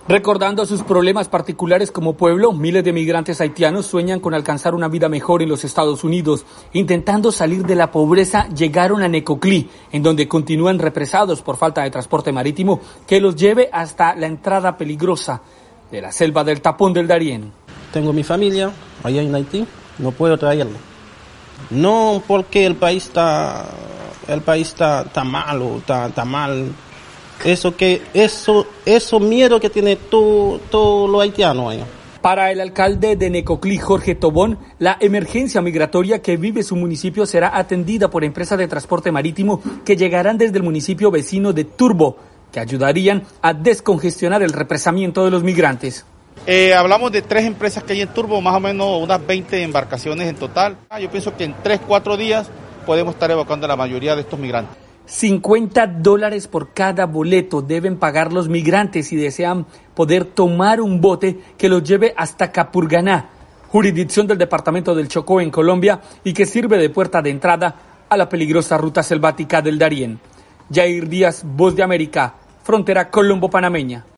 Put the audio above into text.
Recordando sus problemas particulares como pueblo, miles de migrantes haitianos sueñan con alcanzar una vida mejor en los Estados Unidos. Intentando salir de la pobreza, llegaron a Necoclí, en donde continúan represados por falta de transporte marítimo que los lleve hasta la entrada peligrosa de la selva del Tapón del Darién. Tengo mi familia allá en Haití, no puedo traerla. No porque el país está malo, está mal. Eso miedo que tiene todo lo haitiano allá. Para el alcalde de Necoclí, Jorge Tobón, la emergencia migratoria que vive su municipio será atendida por empresas de transporte marítimo que llegarán desde el municipio vecino de Turbo, que ayudarían a descongestionar el represamiento de los migrantes. Hablamos de 3 empresas que hay en Turbo, más o menos unas 20 embarcaciones en total. Yo pienso que en 3-4 días podemos estar evacuando a la mayoría de estos migrantes. $50 por cada boleto deben pagar los migrantes si desean poder tomar un bote que los lleve hasta Capurganá, jurisdicción del departamento del Chocó en Colombia y que sirve de puerta de entrada a la peligrosa ruta selvática del Darién. Jair Díaz, Voz de América, frontera colombo-panameña.